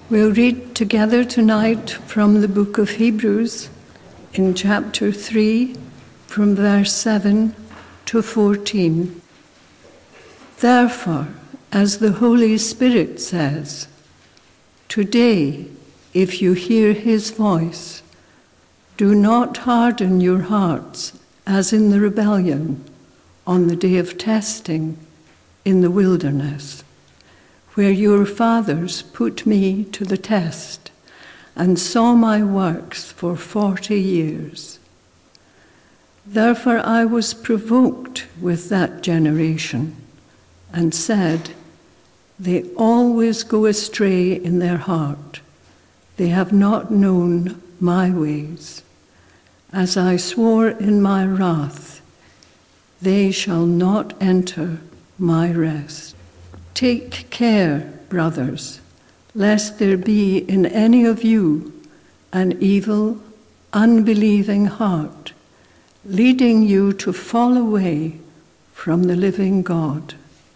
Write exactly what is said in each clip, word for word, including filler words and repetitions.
We'll read together tonight from the book of Hebrews in chapter three, from verse seven to fourteen. Therefore, as the Holy Spirit says, today, if you hear his voice, do not harden your hearts as in the rebellion on the day of testing in the wilderness, where your fathers put me to the test and saw my works for forty years. Therefore I was provoked with that generation and said, they always go astray in their heart. They have not known my ways. As I swore in my wrath, they shall not enter my rest. Take care, brothers, lest there be in any of you an evil, unbelieving heart, leading you to fall away from the living God.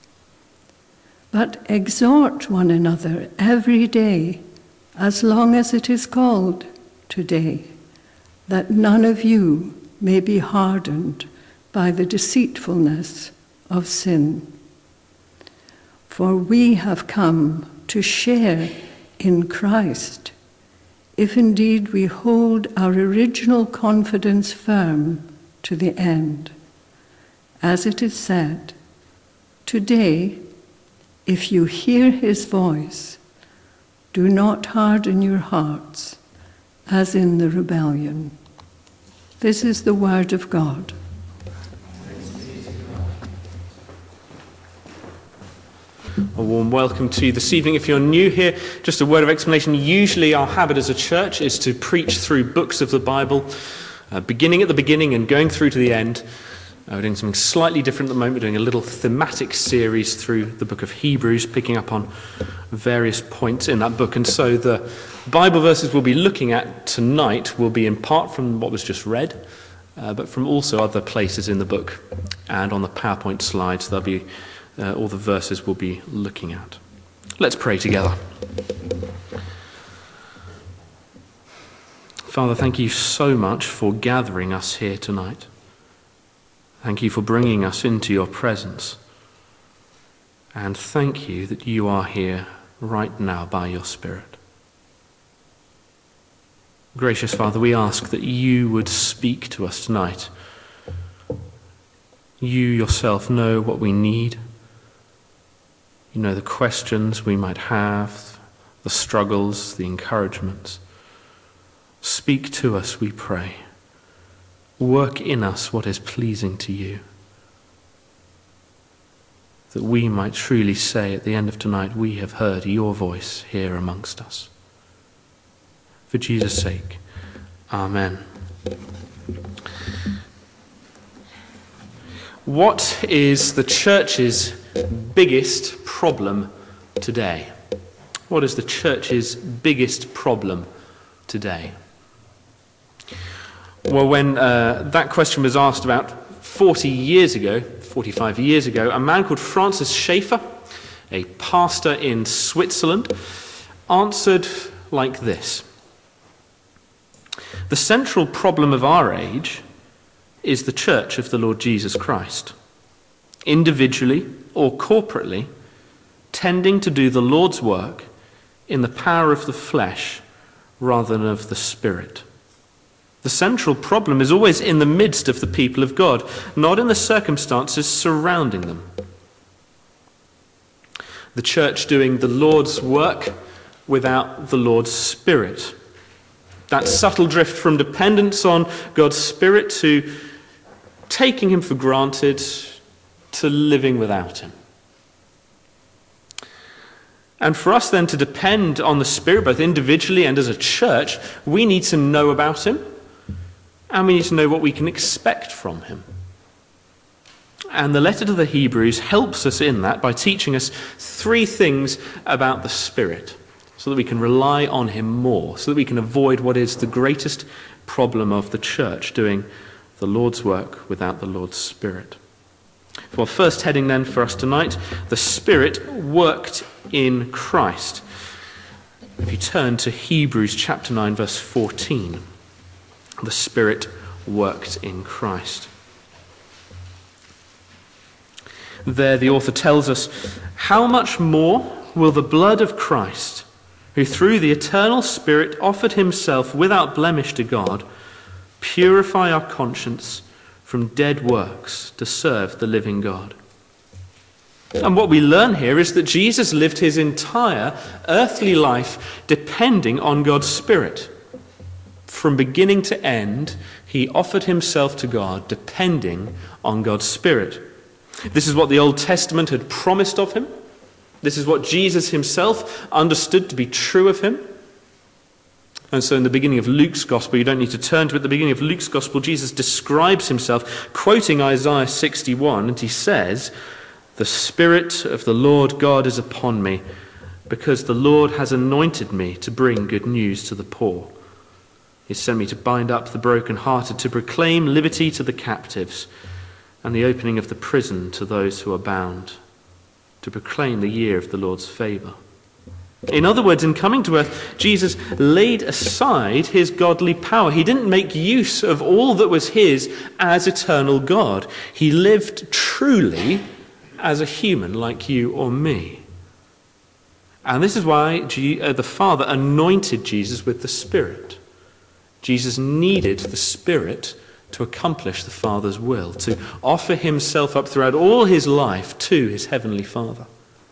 But exhort one another every day, as long as it is called today, that none of you may be hardened by the deceitfulness of sin. For we have come to share in Christ, if indeed we hold our original confidence firm to the end. As it is said, today, if you hear his voice, do not harden your hearts as in the rebellion. This is the word of God. A warm welcome to you this evening. If you're new here, just a word of explanation. Usually our habit as a church is to preach through books of the Bible, uh, beginning at the beginning and going through to the end. Uh, we're doing something slightly different at the moment. We're doing a little thematic series through the book of Hebrews, picking up on various points in that book. And so the Bible verses we'll be looking at tonight will be in part from what was just read, uh, but from also other places in the book. And on the PowerPoint slides, there'll be uh, all the verses we'll be looking at. Let's pray together. Father, thank you so much for gathering us here tonight. Thank you for bringing us into your presence. And thank you that you are here right now by your Spirit. Gracious Father, we ask that you would speak to us tonight. You yourself know what we need. You know the questions we might have, the struggles, the encouragements. Speak to us, we pray. Work in us what is pleasing to you, that we might truly say at the end of tonight, we have heard your voice here amongst us. For Jesus' sake, amen. What is the church's biggest problem today? What is the church's biggest problem today? Well, when uh, that question was asked about forty years ago, forty-five years ago, a man called Francis Schaeffer, a pastor in Switzerland, answered like this. The central problem of our age is the church of the Lord Jesus Christ, individually or corporately, tending to do the Lord's work in the power of the flesh rather than of the Spirit. The central problem is always in the midst of the people of God, not in the circumstances surrounding them. The church doing the Lord's work without the Lord's Spirit. That subtle drift from dependence on God's Spirit to taking him for granted to living without him. And for us then to depend on the Spirit, both individually and as a church, we need to know about him. And we need to know what we can expect from him. And the letter to the Hebrews helps us in that by teaching us three things about the Spirit, so that we can rely on him more, so that we can avoid what is the greatest problem of the church, doing the Lord's work without the Lord's Spirit. For our first heading then for us tonight, the Spirit worked in Christ. If you turn to Hebrews chapter nine, verse fourteen, the Spirit worked in Christ. There the author tells us, how much more will the blood of Christ, who through the eternal Spirit offered himself without blemish to God, purify our conscience from dead works to serve the living God. And what we learn here is that Jesus lived his entire earthly life depending on God's Spirit. From beginning to end, he offered himself to God depending on God's Spirit. This is what the Old Testament had promised of him. This is what Jesus himself understood to be true of him. And so in the beginning of Luke's Gospel, you don't need to turn to it, at the beginning of Luke's Gospel, Jesus describes himself, quoting Isaiah sixty-one, and he says, "The Spirit of the Lord God is upon me, because the Lord has anointed me to bring good news to the poor. He sent me to bind up the brokenhearted, to proclaim liberty to the captives, and the opening of the prison to those who are bound, to proclaim the year of the Lord's favour." In other words, in coming to earth, Jesus laid aside his godly power. He didn't make use of all that was his as eternal God. He lived truly as a human like you or me. And this is why the Father anointed Jesus with the Spirit. Jesus needed the Spirit to accomplish the Father's will, to offer himself up throughout all his life to his heavenly Father.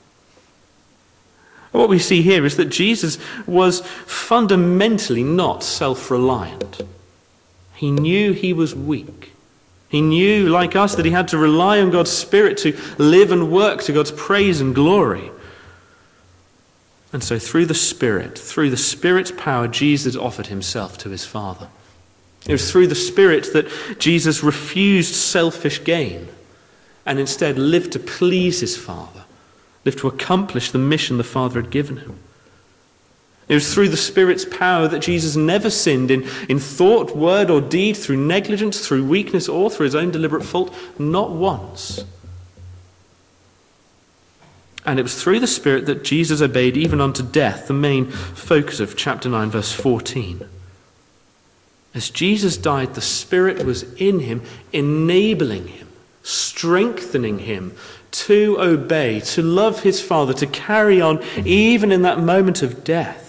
What we see here is that Jesus was fundamentally not self-reliant. He knew he was weak. He knew, like us, that he had to rely on God's Spirit to live and work to God's praise and glory. And so through the Spirit, through the Spirit's power, Jesus offered himself to his Father. It was through the Spirit that Jesus refused selfish gain and instead lived to please his Father, lived to accomplish the mission the Father had given him. It was through the Spirit's power that Jesus never sinned in, in thought, word, or deed, through negligence, through weakness, or through his own deliberate fault, not once. And it was through the Spirit that Jesus obeyed even unto death, the main focus of chapter nine, verse fourteen. As Jesus died, the Spirit was in him, enabling him, strengthening him to obey, to love his Father, to carry on even in that moment of death.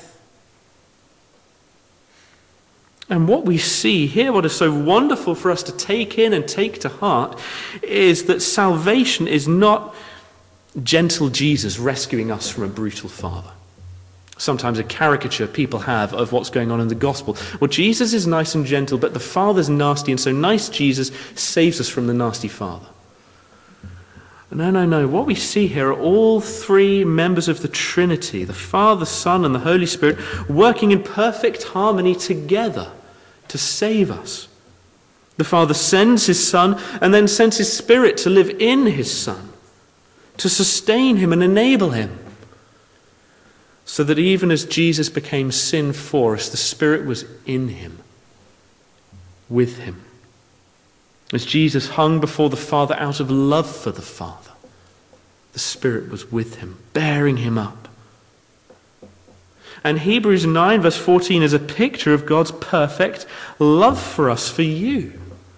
And what we see here, what is so wonderful for us to take in and take to heart, is that salvation is not gentle Jesus rescuing us from a brutal Father. Sometimes a caricature people have of what's going on in the gospel. Well, Jesus is nice and gentle, but the Father's nasty, and so nice Jesus saves us from the nasty Father. No, no, no. What we see here are all three members of the Trinity, the Father, Son, and the Holy Spirit, working in perfect harmony together to save us. The Father sends his Son and then sends his Spirit to live in his Son, to sustain him and enable him. So that even as Jesus became sin for us, the Spirit was in him, with him. As Jesus hung before the Father out of love for the Father, the Spirit was with him, bearing him up. And Hebrews nine verse fourteen is a picture of God's perfect love for us, for you.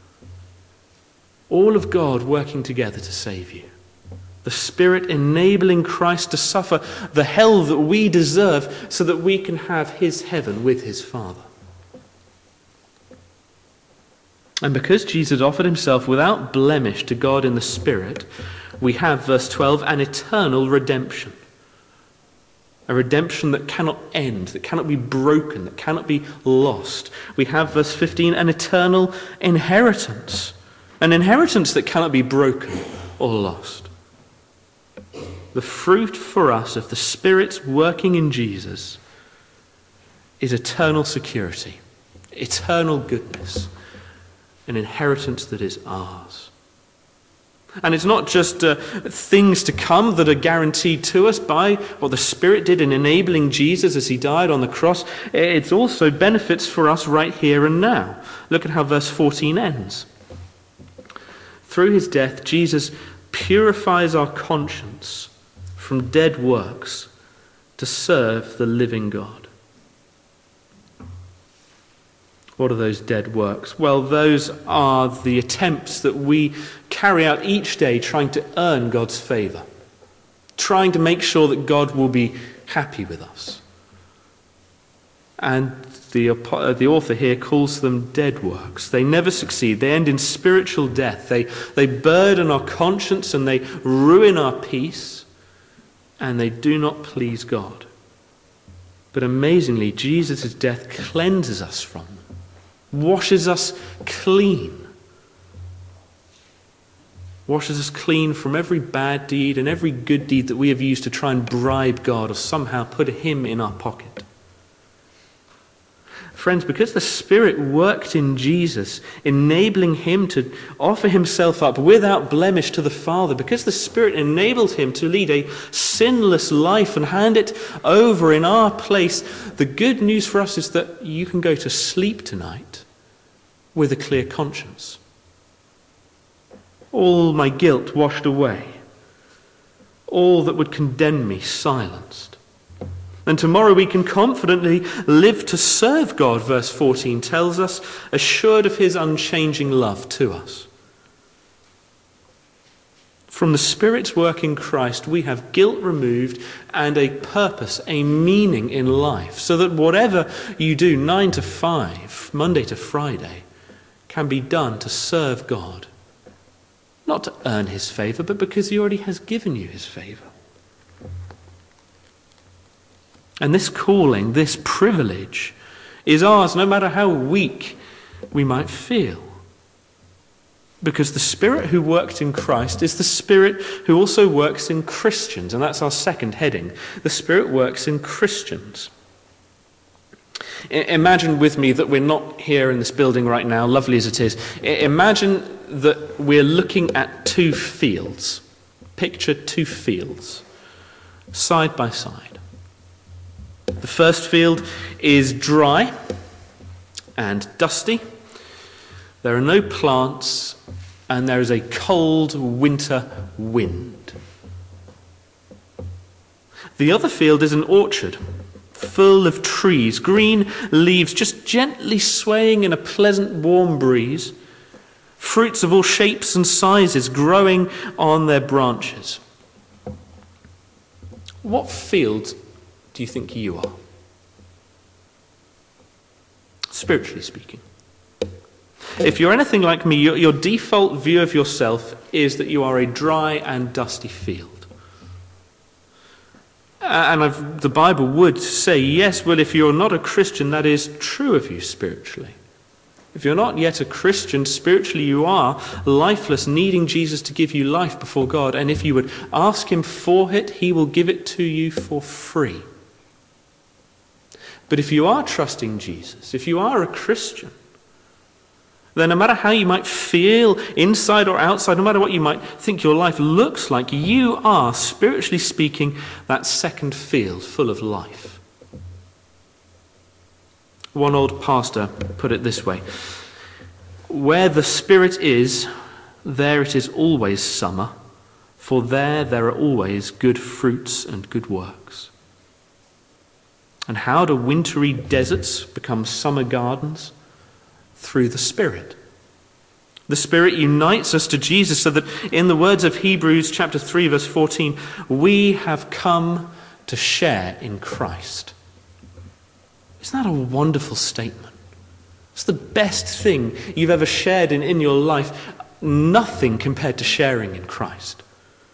All of God working together to save you. The Spirit enabling Christ to suffer the hell that we deserve so that we can have his heaven with his Father. And because Jesus offered himself without blemish to God in the Spirit, we have, verse twelve, an eternal redemption. A redemption that cannot end, that cannot be broken, that cannot be lost. We have, verse fifteen, an eternal inheritance. An inheritance that cannot be broken or lost. The fruit for us of the Spirit's working in Jesus is eternal security, eternal goodness, an inheritance that is ours. And it's not just uh, things to come that are guaranteed to us by what the Spirit did in enabling Jesus as he died on the cross. It's also benefits for us right here and now. Look at how verse fourteen ends. Through his death, Jesus purifies our conscience from dead works to serve the living God. What are those dead works? Well, those are the attempts that we carry out each day trying to earn God's favour, trying to make sure that God will be happy with us. And the, the author here calls them dead works. They never succeed. They end in spiritual death. They, they burden our conscience and they ruin our peace, and they do not please God. But amazingly, Jesus' death cleanses us from them, washes us clean. Washes us clean from every bad deed and every good deed that we have used to try and bribe God or somehow put him in our pocket. Friends, because the Spirit worked in Jesus, enabling him to offer himself up without blemish to the Father, because the Spirit enabled him to lead a sinless life and hand it over in our place, the good news for us is that you can go to sleep tonight with a clear conscience. All my guilt washed away. All that would condemn me silenced. And tomorrow we can confidently live to serve God, verse fourteen tells us, assured of his unchanging love to us. From the Spirit's work in Christ, we have guilt removed and a purpose, a meaning in life, so that whatever you do, nine to five, Monday to Friday, can be done to serve God. Not to earn his favour, but because he already has given you his favour. And this calling, this privilege, is ours no matter how weak we might feel. Because the Spirit who worked in Christ is the Spirit who also works in Christians. And that's our second heading. The Spirit works in Christians. I- imagine with me that we're not here in this building right now, lovely as it is. I- imagine that we're looking at two fields. Picture two fields, side by side. The first field is dry and dusty. There are no plants, and there is a cold winter wind. The other field is an orchard, full of trees, green leaves just gently swaying in a pleasant warm breeze, fruits of all shapes and sizes growing on their branches. What field do you think you are? Spiritually speaking. If you're anything like me, your, your default view of yourself is that you are a dry and dusty field. And I've, the Bible would say, yes, well, if you're not a Christian, that is true of you spiritually. If you're not yet a Christian, spiritually you are lifeless, needing Jesus to give you life before God. And if you would ask him for it, he will give it to you for free. But if you are trusting Jesus, if you are a Christian, then no matter how you might feel inside or outside, no matter what you might think your life looks like, you are, spiritually speaking, that second field full of life. One old pastor put it this way: where the Spirit is, there it is always summer, for there there are always good fruits and good works. And how do wintry deserts become summer gardens? Through the Spirit. The Spirit unites us to Jesus so that, in the words of Hebrews chapter three, verse fourteen, we have come to share in Christ. Isn't that a wonderful statement? It's the best thing you've ever shared in, in your life. Nothing compared to sharing in Christ.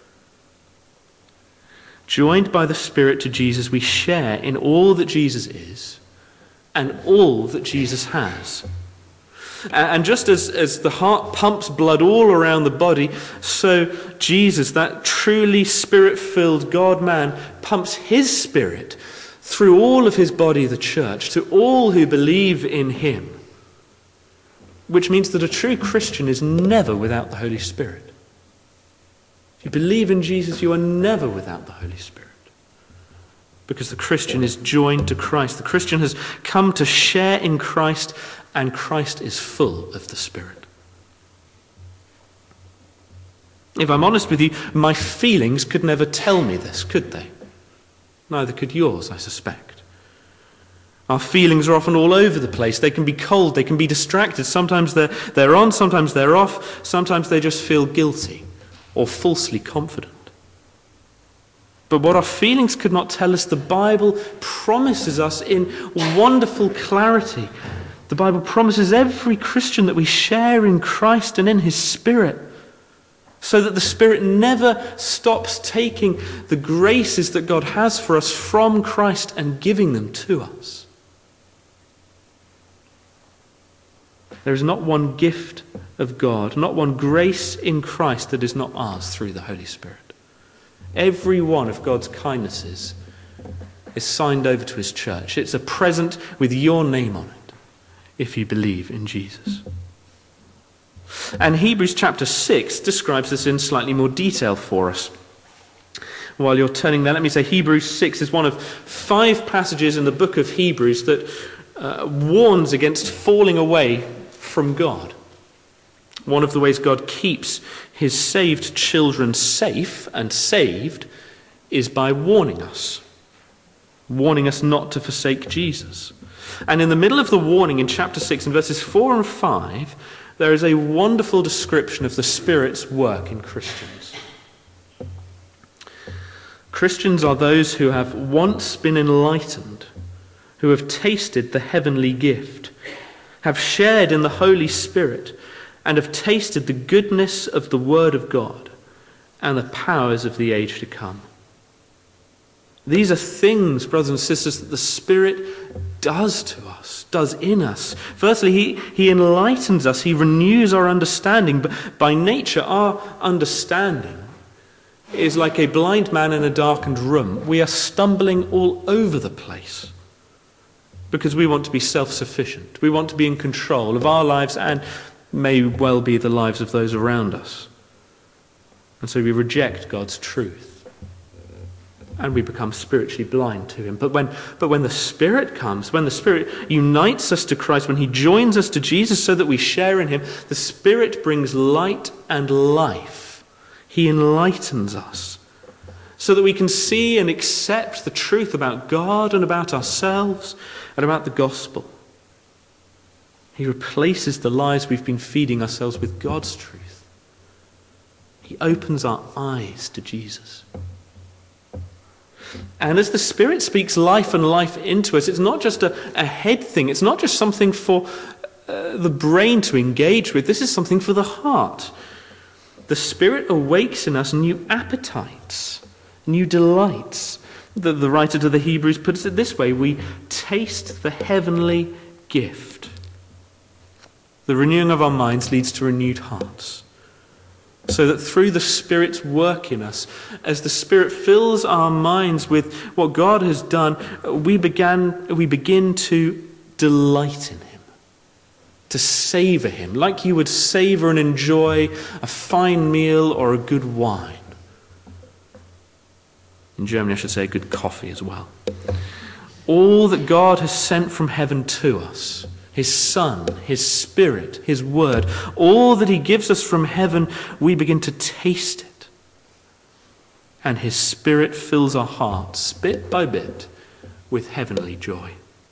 Joined by the Spirit to Jesus, we share in all that Jesus is and all that Jesus has. And just as, as the heart pumps blood all around the body, so Jesus, that truly Spirit-filled God-man, pumps his Spirit through all of his body, the church, to all who believe in him. Which means that a true Christian is never without the Holy Spirit. If you believe in Jesus, you are never without the Holy Spirit. Because the Christian is joined to Christ. The Christian has come to share in Christ, and Christ is full of the Spirit. If I'm honest with you, my feelings could never tell me this, could they? Neither could yours, I suspect. Our feelings are often all over the place. They can be cold, they can be distracted. Sometimes they're, they're on, sometimes they're off. Sometimes they just feel guilty or falsely confident. But what our feelings could not tell us, the Bible promises us in wonderful clarity. The Bible promises every Christian that we share in Christ and in his Spirit, so that the Spirit never stops taking the graces that God has for us from Christ and giving them to us. There is not one gift of God, not one grace in Christ that is not ours through the Holy Spirit. Every one of God's kindnesses is signed over to his church. It's a present with your name on it, if you believe in Jesus. And Hebrews chapter six describes this in slightly more detail for us. While you're turning there, let me say Hebrews six is one of five passages in the book of Hebrews that uh, warns against falling away from God. One of the ways God keeps his saved children safe and saved is by warning us. Warning us not to forsake Jesus. And in the middle of the warning in chapter six, in verses four and five, there is a wonderful description of the Spirit's work in Christians. Christians are those who have once been enlightened, who have tasted the heavenly gift, have shared in the Holy Spirit, and have tasted the goodness of the Word of God and the powers of the age to come. These are things, brothers and sisters, that the Spirit does to us, does in us. Firstly, he, he enlightens us, he renews our understanding, but by nature our understanding is like a blind man in a darkened room. We are stumbling all over the place because we want to be self-sufficient. We want to be in control of our lives and may well be the lives of those around us. And so we reject God's truth. And we become spiritually blind to him. But when, but when the Spirit comes, when the Spirit unites us to Christ, when he joins us to Jesus so that we share in him, the Spirit brings light and life. He enlightens us so that we can see and accept the truth about God and about ourselves and about the gospel. He replaces the lies we've been feeding ourselves with God's truth. He opens our eyes to Jesus. And as the Spirit speaks life and life into us, it's not just a, a head thing. It's not just something for uh, the brain to engage with. This is something for the heart. The Spirit awakes in us new appetites, new delights. The, the writer to the Hebrews puts it this way: we taste the heavenly gift. The renewing of our minds leads to renewed hearts. So that through the Spirit's work in us, as the Spirit fills our minds with what God has done, we began, we begin to delight in him, to savor him, like you would savor and enjoy a fine meal or a good wine. In Germany, I should say a good coffee as well. All that God has sent from heaven to us, his Son, his Spirit, his Word, all that he gives us from heaven, we begin to taste it. And his Spirit fills our hearts, bit by bit, with heavenly joy.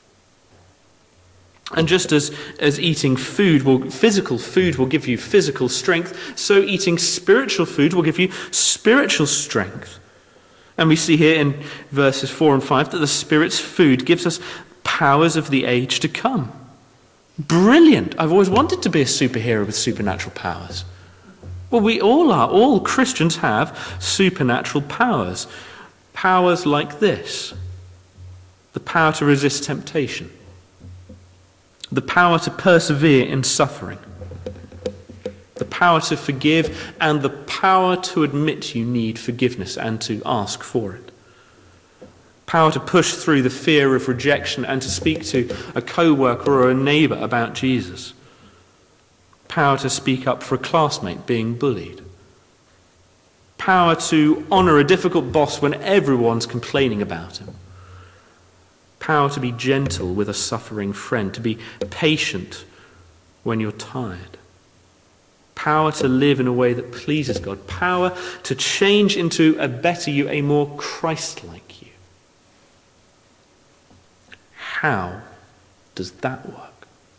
And just as, as eating food, will, physical food will give you physical strength, so eating spiritual food will give you spiritual strength. And we see here in verses four and five that the Spirit's food gives us powers of the age to come. Brilliant. I've always wanted to be a superhero with supernatural powers. Well, we all are. All Christians have supernatural powers. Powers like this. The power to resist temptation. The power to persevere in suffering. The power to forgive, and the power to admit you need forgiveness and to ask for it. Power to push through the fear of rejection and to speak to a co-worker or a neighbour about Jesus. Power to speak up for a classmate being bullied. Power to honour a difficult boss when everyone's complaining about him. Power to be gentle with a suffering friend, to be patient when you're tired. Power to live in a way that pleases God. Power to change into a better you, a more Christ-like you. How does that work?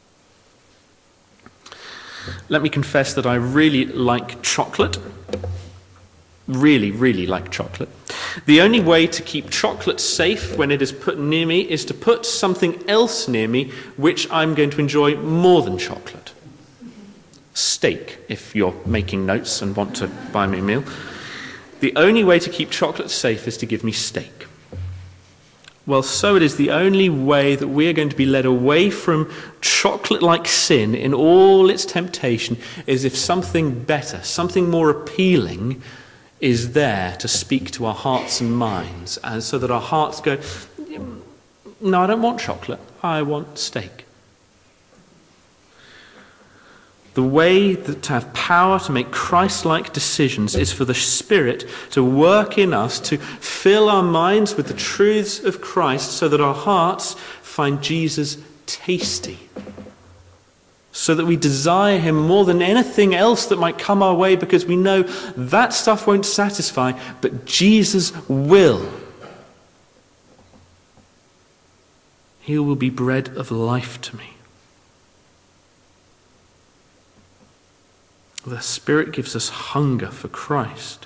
Let me confess that I really like chocolate. Really, really like chocolate. The only way to keep chocolate safe when it is put near me is to put something else near me which I'm going to enjoy more than chocolate. Steak, if you're making notes and want to buy me a meal. The only way to keep chocolate safe is to give me steak. Well, so it is the only way that we are going to be led away from chocolate-like sin in all its temptation is if something better, something more appealing is there to speak to our hearts and minds, and so that our hearts go, no, I don't want chocolate, I want steak. The way that to have power to make Christ-like decisions is for the Spirit to work in us, to fill our minds with the truths of Christ so that our hearts find Jesus tasty. So that we desire him more than anything else that might come our way because we know that stuff won't satisfy, but Jesus will. He will be bread of life to me. The Spirit gives us hunger for Christ.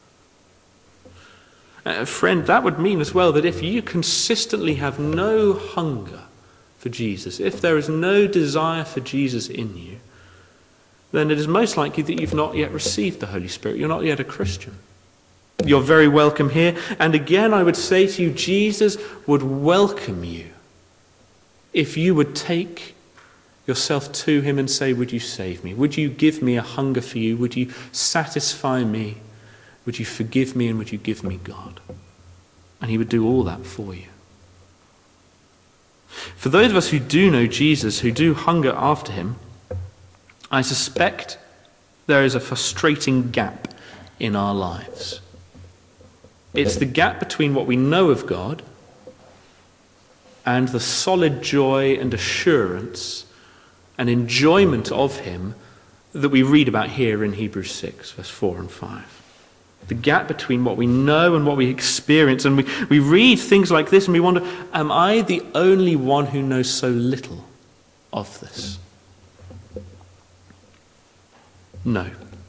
Uh, friend, that would mean as well that if you consistently have no hunger for Jesus, if there is no desire for Jesus in you, then it is most likely that you've not yet received the Holy Spirit. You're not yet a Christian. You're very welcome here. And again, I would say to you, Jesus would welcome you if you would take yourself to him and say, would you save me? Would you give me a hunger for you? Would you satisfy me? Would you forgive me? And would you give me God? And he would do all that for you. For those of us who do know Jesus, who do hunger after him, I suspect there is a frustrating gap in our lives. It's the gap between what we know of God and the solid joy and assurance and enjoyment of him that we read about here in Hebrews six, verse four and five. The gap between what we know and what we experience. And we, we read things like this and we wonder, am I the only one who knows so little of this? No.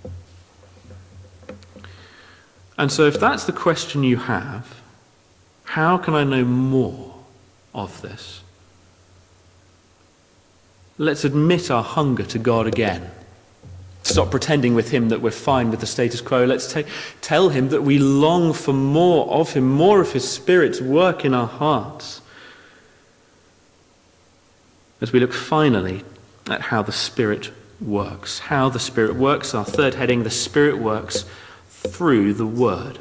And so if that's the question you have, how can I know more of this? Let's admit our hunger to God again. Stop pretending with him that we're fine with the status quo. Let's t- tell him that we long for more of him, more of his Spirit's work in our hearts. As we look finally at how the Spirit works. How the Spirit works, our third heading, the Spirit works through the Word.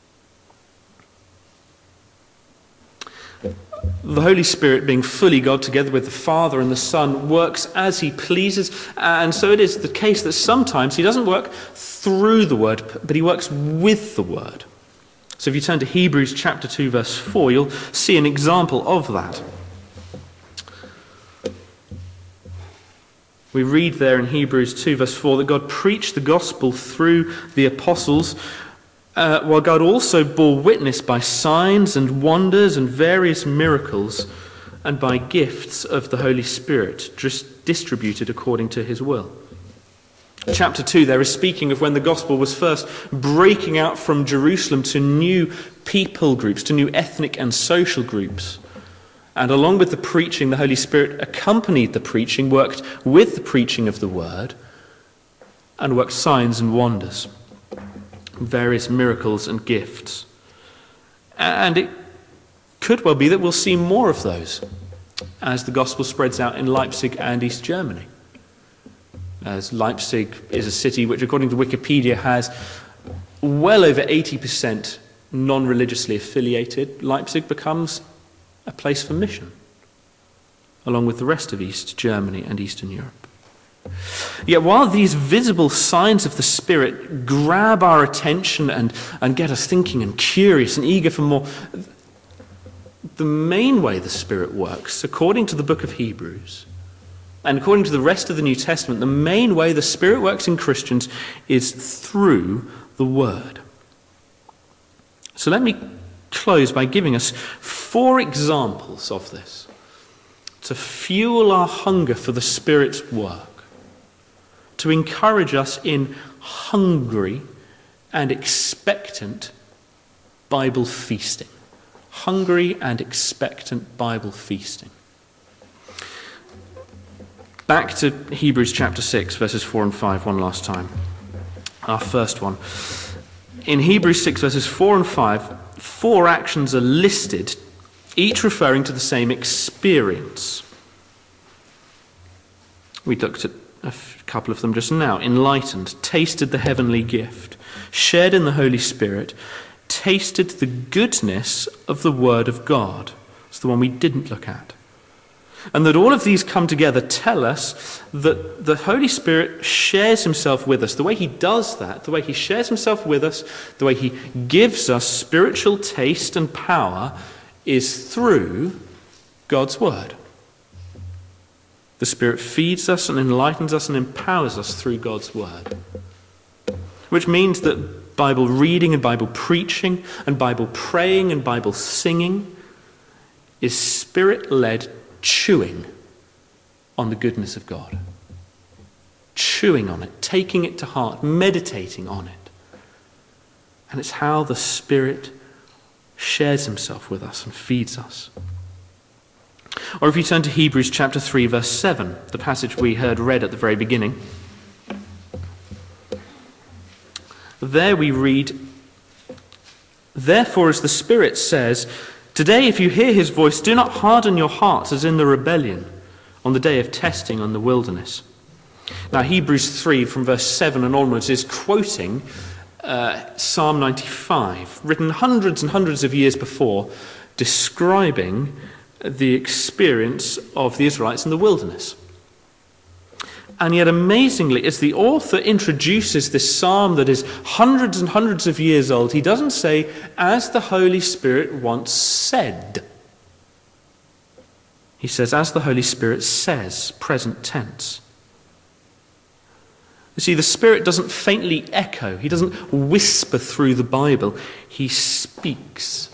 The Holy Spirit, being fully God together with the Father and the Son, works as he pleases. And so it is the case that sometimes he doesn't work through the Word, but he works with the Word. So if you turn to Hebrews chapter two, verse four, you'll see an example of that. We read there in Hebrews two, verse four, that God preached the gospel through the apostles, Uh, while God also bore witness by signs and wonders and various miracles and by gifts of the Holy Spirit distributed according to his will. Chapter two there is speaking of when the gospel was first breaking out from Jerusalem to new people groups, to new ethnic and social groups. And along with the preaching, the Holy Spirit accompanied the preaching, worked with the preaching of the word, and worked signs and wonders. Various miracles and gifts. And it could well be that we'll see more of those as the gospel spreads out in Leipzig and East Germany. As Leipzig is a city which, according to Wikipedia, has well over eighty percent non-religiously affiliated, Leipzig becomes a place for mission, along with the rest of East Germany and Eastern Europe. Yet while these visible signs of the Spirit grab our attention and, and get us thinking and curious and eager for more, the main way the Spirit works, according to the book of Hebrews, and according to the rest of the New Testament, the main way the Spirit works in Christians is through the Word. So let me close by giving us four examples of this. to fuel our hunger for the Spirit's work, to encourage us in hungry and expectant Bible feasting. Hungry and expectant Bible feasting. Back to Hebrews chapter six, verses four and five one last time. Our first one. In Hebrews six, verses four and five, four actions are listed, each referring to the same experience. We looked at a couple of them just now. Enlightened, tasted the heavenly gift, shared in the Holy Spirit, tasted the goodness of the Word of God. It's the one we didn't look at. And that all of these come together tell us that the Holy Spirit shares himself with us. The way he does that, the way he shares himself with us, the way he gives us spiritual taste and power is through God's Word. The Spirit feeds us and enlightens us and empowers us through God's Word. Which means that Bible reading and Bible preaching and Bible praying and Bible singing is Spirit-led chewing on the goodness of God. Chewing on it, taking it to heart, meditating on it. And it's how the Spirit shares himself with us and feeds us. Or if you turn to Hebrews chapter three, verse seven, the passage we heard read at the very beginning. There we read, "Therefore, as the Spirit says, today if you hear his voice, do not harden your hearts as in the rebellion on the day of testing in the wilderness." Now Hebrews three from verse seven and onwards is quoting uh, Psalm ninety-five, written hundreds and hundreds of years before, describing the experience of the Israelites in the wilderness. And yet amazingly, as the author introduces this psalm that is hundreds and hundreds of years old, he doesn't say, "as the Holy Spirit once said." He says, "as the Holy Spirit says," present tense. You see, the Spirit doesn't faintly echo. He doesn't whisper through the Bible. He speaks.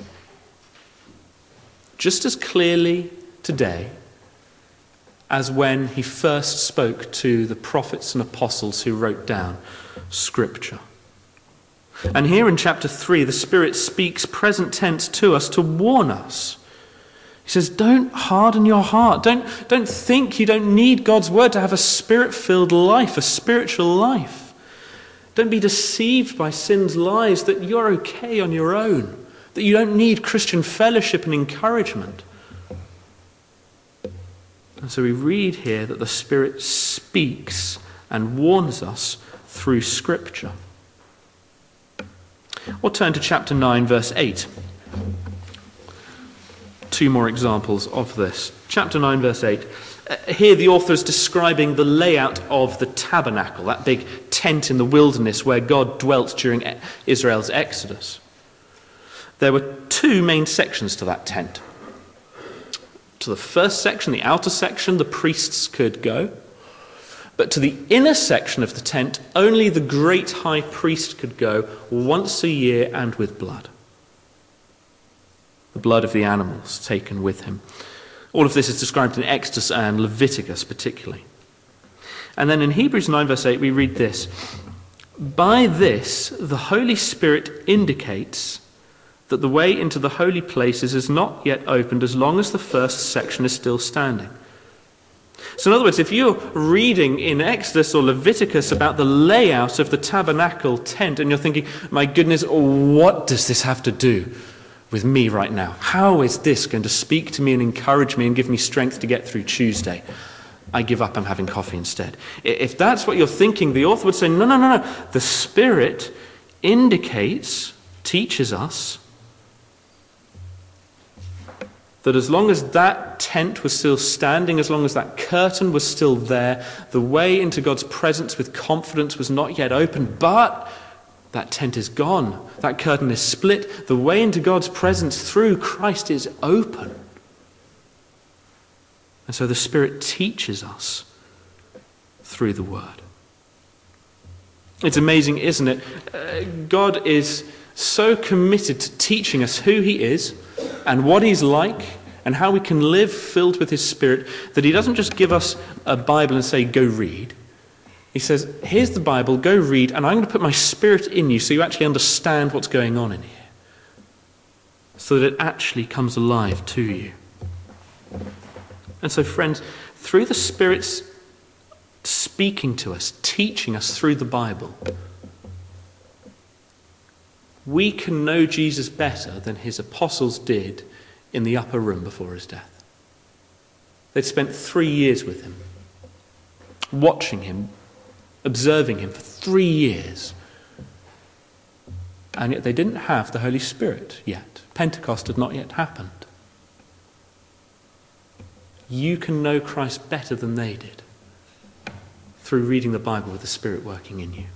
Just as clearly today as when he first spoke to the prophets and apostles who wrote down Scripture. And here in chapter three, the Spirit speaks present tense to us to warn us. He says, don't harden your heart. Don't, don't think you don't need God's word to have a Spirit-filled life, a spiritual life. Don't be deceived by sin's lies that you're okay on your own, that you don't need Christian fellowship and encouragement. And so we read here that the Spirit speaks and warns us through Scripture. Or turn to chapter nine, verse eight. Two more examples of this. Chapter nine, verse eight. Uh, here the author is describing the layout of the tabernacle, that big tent in the wilderness where God dwelt during Israel's exodus. There were two main sections to that tent. To the first section, the outer section, the priests could go. But to the inner section of the tent, only the great high priest could go once a year and with blood. The blood of the animals taken with him. All of this is described in Exodus and Leviticus particularly. And then in Hebrews nine verse eight we read this. By this the Holy Spirit indicates that the way into the holy places is not yet opened as long as the first section is still standing. So in other words, if you're reading in Exodus or Leviticus about the layout of the tabernacle tent and you're thinking, my goodness, what does this have to do with me right now? How is this going to speak to me and encourage me and give me strength to get through Tuesday? I give up, I'm having coffee instead. If that's what you're thinking, the author would say, no, no, no, no. The Spirit indicates, teaches us, that as long as that tent was still standing, as long as that curtain was still there, the way into God's presence with confidence was not yet open, but that tent is gone. That curtain is split. The way into God's presence through Christ is open. And so the Spirit teaches us through the Word. It's amazing, isn't it? Uh, God is so committed to teaching us who he is and what he's like and how we can live filled with his Spirit, that he doesn't just give us a Bible and say, go read. He says, here's the Bible, go read, and I'm going to put my Spirit in you so you actually understand what's going on in here, so that it actually comes alive to you. And so, friends, through the Spirit's speaking to us, teaching us through the Bible, we can know Jesus better than his apostles did in the upper room before his death. They'd spent three years with him, watching him, observing him for three years. And yet they didn't have the Holy Spirit yet. Pentecost had not yet happened. You can know Christ better than they did through reading the Bible with the Spirit working in you.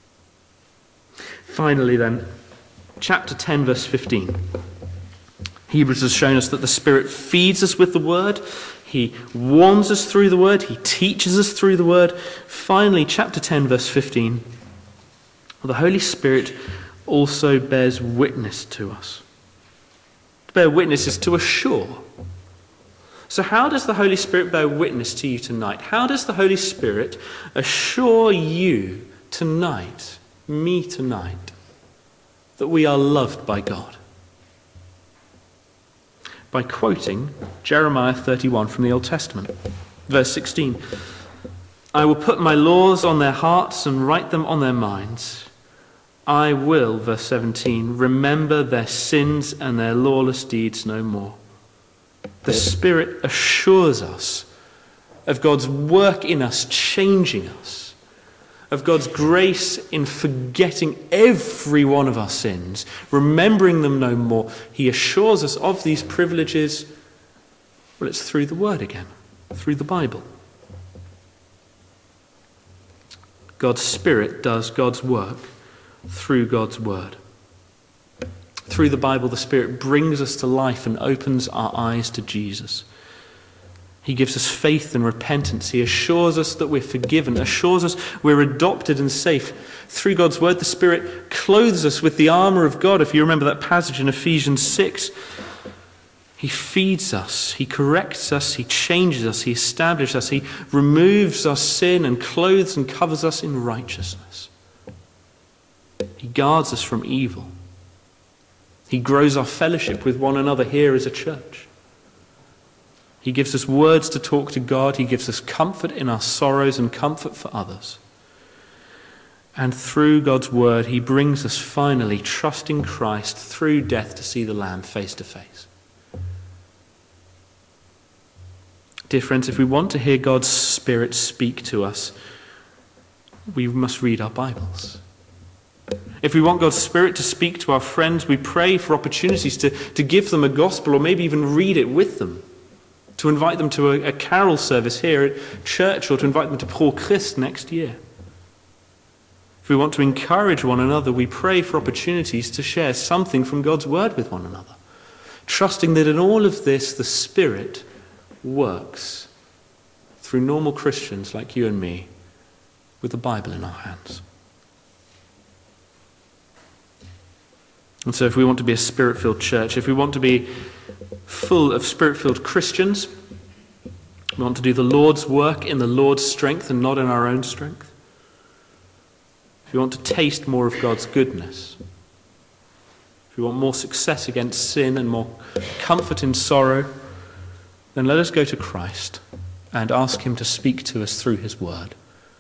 Finally then, chapter ten, verse fifteen. Hebrews has shown us that the Spirit feeds us with the Word. He warns us through the Word. He teaches us through the Word. Finally, chapter ten, verse fifteen. The Holy Spirit also bears witness to us. To bear witness is to assure. So how does the Holy Spirit bear witness to you tonight? How does the Holy Spirit assure you tonight, me tonight, that we are loved by God? By quoting Jeremiah thirty-one from the Old Testament, verse sixteen. I will put my laws on their hearts and write them on their minds. I will, verse seventeen, remember their sins and their lawless deeds no more. The Spirit assures us of God's work in us, changing us, of God's grace in forgetting every one of our sins, remembering them no more. He assures us of these privileges. Well, it's through the Word again, through the Bible. God's Spirit does God's work through God's Word. Through the Bible, the Spirit brings us to life and opens our eyes to Jesus. He gives us faith and repentance. He assures us that we're forgiven, assures us we're adopted and safe. Through God's Word, the Spirit clothes us with the armour of God. If you remember that passage in Ephesians six, he feeds us, he corrects us, he changes us, he establishes us, he removes our sin and clothes and covers us in righteousness. He guards us from evil. He grows our fellowship with one another here as a church. He gives us words to talk to God. He gives us comfort in our sorrows and comfort for others. And through God's word, he brings us finally, trusting Christ through death, to see the Lamb face to face. Dear friends, if we want to hear God's Spirit speak to us, we must read our Bibles. If we want God's Spirit to speak to our friends, we pray for opportunities to, to give them a gospel, or maybe even read it with them, to invite them to a, a carol service here at church, or to invite them to Pro Christ next year. If we want to encourage one another, we pray for opportunities to share something from God's word with one another, trusting that in all of this the Spirit works through normal Christians like you and me with the Bible in our hands. And so if we want to be a Spirit-filled church, if we want to be full of Spirit-filled Christians, we want to do the Lord's work in the Lord's strength and not in our own strength. If we want to taste more of God's goodness, if we want more success against sin and more comfort in sorrow, then let us go to Christ and ask him to speak to us through his word.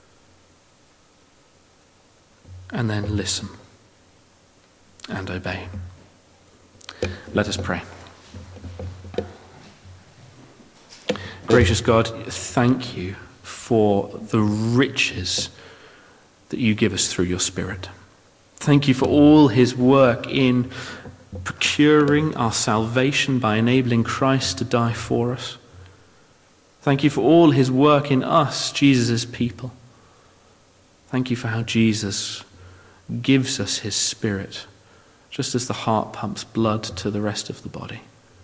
And then listen and obey. Let us pray. Gracious God, thank you for the riches that you give us through your Spirit. Thank you for all his work in procuring our salvation by enabling Christ to die for us. Thank you for all his work in us, Jesus' people. Thank you for how Jesus gives us his Spirit, just as the heart pumps blood to the rest of the body.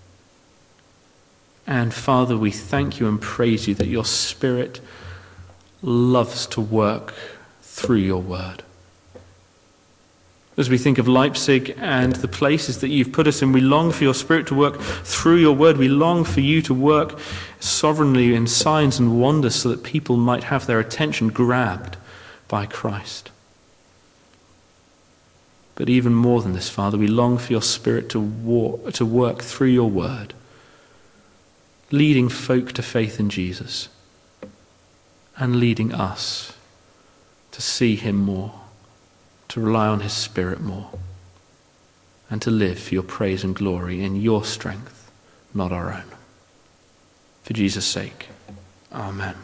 And Father, we thank you and praise you that your Spirit loves to work through your word. As we think of Leipzig and the places that you've put us in, we long for your Spirit to work through your word. We long for you to work sovereignly in signs and wonders so that people might have their attention grabbed by Christ. But even more than this, Father, we long for your Spirit to walk, to work through your word, leading folk to faith in Jesus and leading us to see him more, to rely on his Spirit more, and to live for your praise and glory in your strength, not our own. For Jesus' sake, amen.